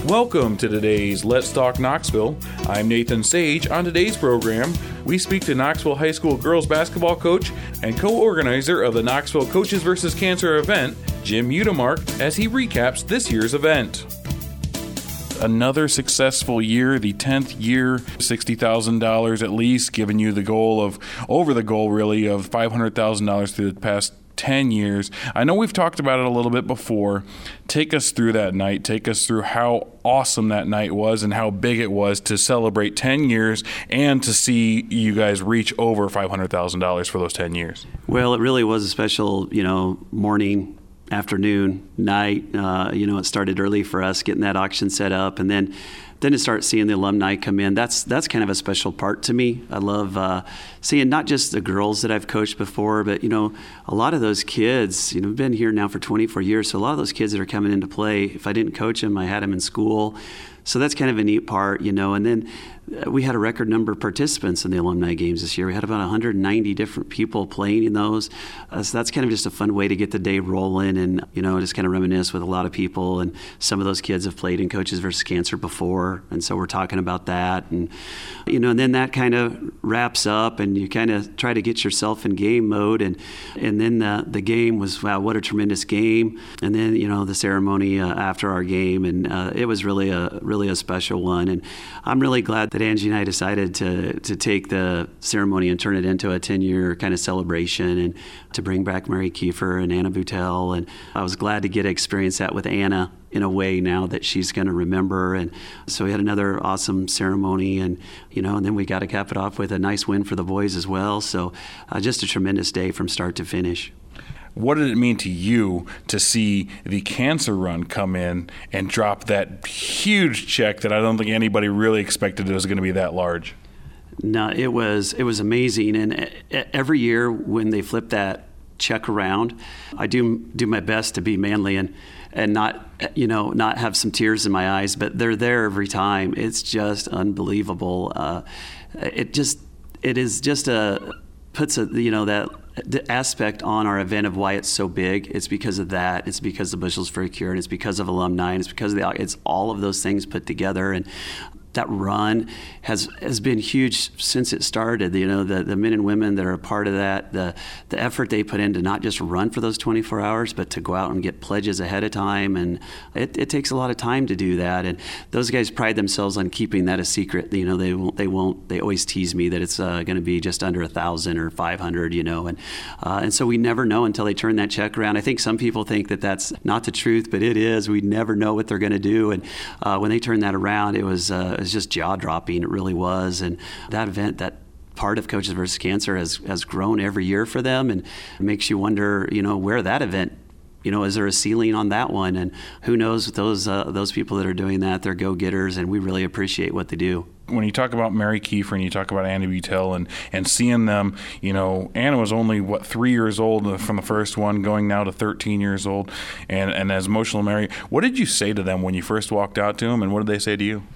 Welcome to today's Let's Talk Knoxville. I'm Nathan Sage. On today's program, we speak to Knoxville High School girls basketball coach and co-organizer of the Knoxville Coaches vs. Cancer event, Jim Udemark, as he recaps this year's event. Another successful year, the 10th year, $60,000 at least, giving you the goal of, over the goal really, of $500,000 through the past 10 years. I know we've talked about it a little bit before. Take us through that night. Take us through how awesome that night was and how big it was to celebrate 10 years and to see you guys reach over $500,000 for those 10 years. Well, it really was a special, morning, afternoon, night. It started early for us getting that auction set up, and then to start seeing the alumni come in. That's kind of a special part to me. I love seeing not just the girls that I've coached before, but a lot of those kids. I've been here now for 24 years, so a lot of those kids that are coming into play. If I didn't coach them, I had them in school. So that's kind of a neat part, And then we had a record number of participants in the alumni games this year. We had about 190 different people playing in those. So that's kind of just a fun way to get the day rolling and, just kind of reminisce with a lot of people. And some of those kids have played in Coaches vs. Cancer before. And so we're talking about that. And, and then that kind of wraps up and you kind of try to get yourself in game mode. And then the game was, wow, what a tremendous game. And then, the ceremony after our game. And it was really a special one. And I'm really glad that Angie and I decided to take the ceremony and turn it into a 10-year kind of celebration and to bring back Mary Kiefer and Anna Boutel. And I was glad to get to experience that with Anna in a way now that she's going to remember. And so we had another awesome ceremony and then we got to cap it off with a nice win for the boys as well. So just a tremendous day from start to finish. What did it mean to you to see the cancer run come in and drop that huge check that I don't think anybody really expected it was going to be that large? No, it was amazing. And every year when they flip that check around, I do my best to be manly and not have some tears in my eyes, but they're there every time. It's just unbelievable. It is just puts that aspect on our event of why it's so big. It's because of that. It's because of Bushels for a Cure, and it's because of alumni, and it's because of it's all of those things put together. And that run has been huge since it started. The men and women that are a part of that, the effort they put in to not just run for those 24 hours, but to go out and get pledges ahead of time. And it takes a lot of time to do that. And those guys pride themselves on keeping that a secret. They always tease me that it's going to be just under 1,000 or 500, and so we never know until they turn that check around. I think some people think that that's not the truth, but it is. We never know what they're going to do. And when they turn that around, it was just jaw-dropping. It really was. And that event, that part of Coaches vs. Cancer has grown every year for them, and it makes you wonder, where that event, is there a ceiling on that one? And who knows, those people that are doing that, they're go-getters, and we really appreciate what they do. When you talk about Mary Kiefer and you talk about Anna Boutel and seeing them, Anna was only, 3 years old from the first one, going now to 13 years old, and as emotional Mary, what did you say to them when you first walked out to them, and what did they say to you?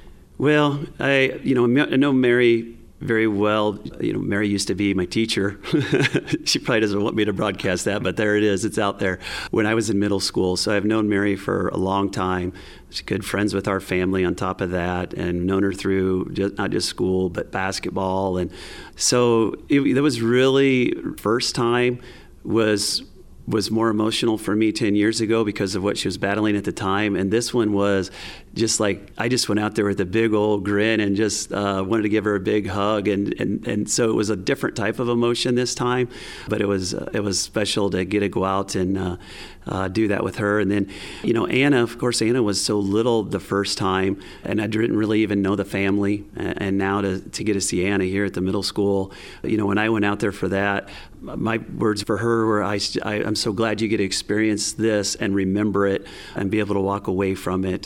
Well, I know Mary very well. Mary used to be my teacher. She probably doesn't want me to broadcast that, but there it is. It's out there. When I was in middle school, so I've known Mary for a long time. She's good friends with our family on top of that, and known her through not just school, but basketball. And so it was really, first time was more emotional for me 10 years ago because of what she was battling at the time. And this one was just like, I just went out there with a big old grin and just wanted to give her a big hug. And so it was a different type of emotion this time, but it was special to get to go out and do that with her. And then, Anna, of course, Anna was so little the first time, and I didn't really even know the family. And now to get to see Anna here at the middle school, when I went out there for that, my words for her were, I'm so glad you get to experience this and remember it and be able to walk away from it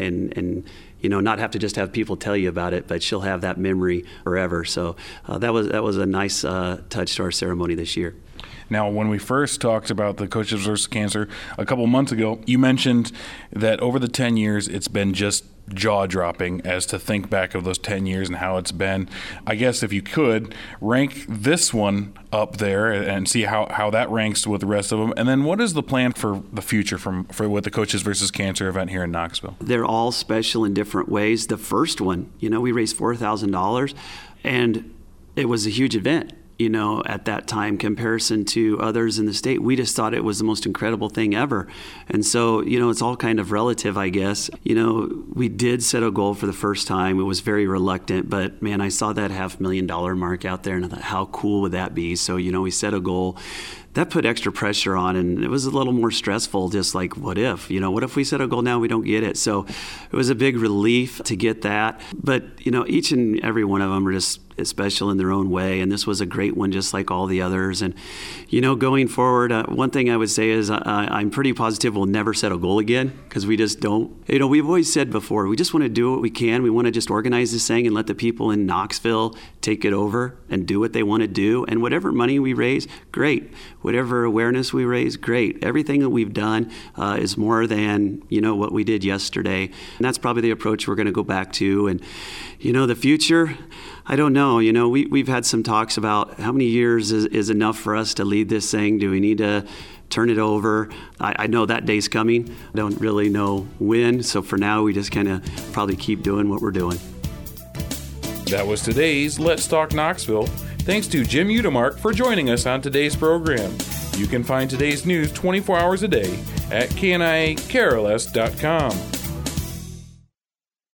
and not have to just have people tell you about it, but she'll have that memory forever. So that was a nice touch to our ceremony this year. Now, when we first talked about the Coaches versus Cancer a couple months ago, you mentioned that over the 10 years, it's been just jaw-dropping as to think back of those 10 years and how it's been. I guess if you could, rank this one up there and see how that ranks with the rest of them. And then what is the plan for the future for with the Coaches versus Cancer event here in Knoxville? They're all special in different ways. The first one, we raised $4,000, and it was a huge event. At that time, comparison to others in the state, we just thought it was the most incredible thing ever. And so, it's all kind of relative, I guess. We did set a goal for the first time. It was very reluctant, but man, I saw that $500,000 mark out there and I thought, how cool would that be? So, we set a goal. That put extra pressure on, and it was a little more stressful, just like, what if? What if we set a goal now we don't get it? So it was a big relief to get that. But, each and every one of them are just special in their own way, and this was a great one just like all the others. And, going forward, one thing I would say is I'm pretty positive we'll never set a goal again, because we just don't. We've always said before, we just want to do what we can. We want to just organize this thing and let the people in Knoxville take it over and do what they want to do. And whatever money we raise, great. Whatever awareness we raise, great. Everything that we've done is more than, what we did yesterday. And that's probably the approach we're going to go back to. And, the future, I don't know. We've had some talks about how many years is enough for us to lead this thing. Do we need to turn it over? I know that day's coming. I don't really know when. So for now, we just kind of probably keep doing what we're doing. That was today's Let's Talk Knoxville. Thanks to Jim Udemark for joining us on today's program. You can find today's news 24 hours a day at knikrls.com.